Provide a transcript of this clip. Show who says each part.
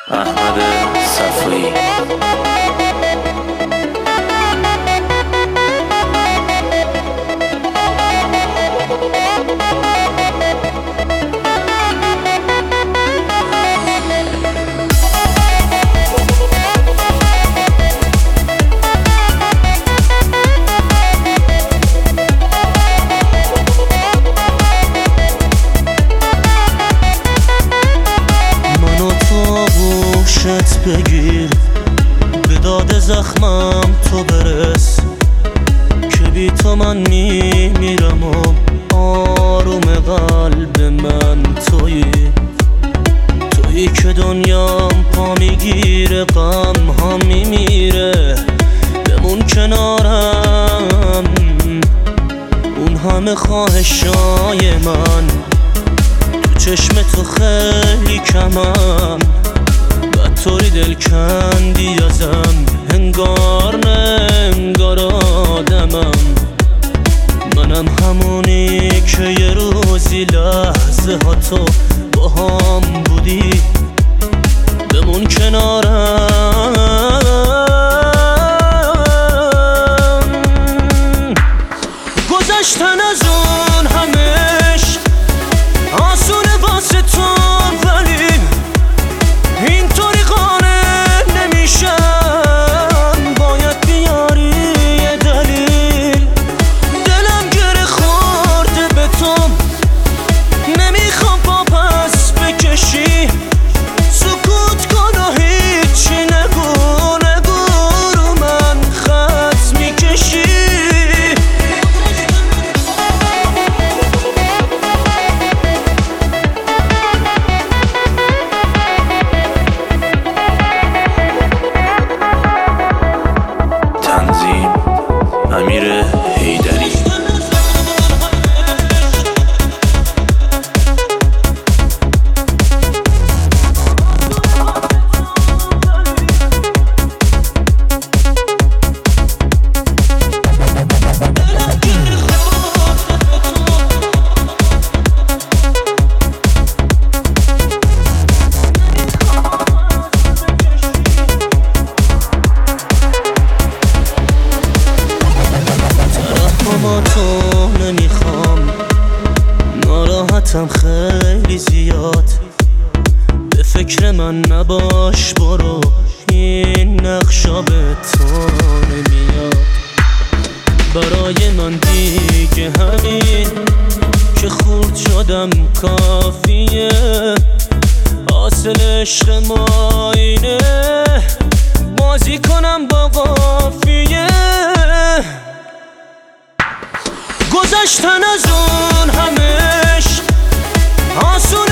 Speaker 1: احمد صفایی.
Speaker 2: بگیر به داد زخمم تو برس که بی تو من میمیرم و آروم قلب من تویی که دنیام پا میگیره، غم ها میمیره، بمون کنارم. اون همه خواهشای من تو چشم تو خیلی کمم، طوری دل کندی ازم، انگار نه انگار آدمم. منم همونی که یه روزی لحظه ها تو با هم بودی، بمون کنارم. گذشتن از اون همش آسونه واسه تو، ولی اینطوری
Speaker 1: امیر حیدری.
Speaker 2: ما تو نمیخوام، ناراحتم خیلی زیاد، به فکر من نباش، برو این نقشا به تو نمیاد. برای من دیگه همین که خورد شدم کافیه، حاصل عشق ما اینه، بازی کنم با قافیه. گذشتن از اون همش آسون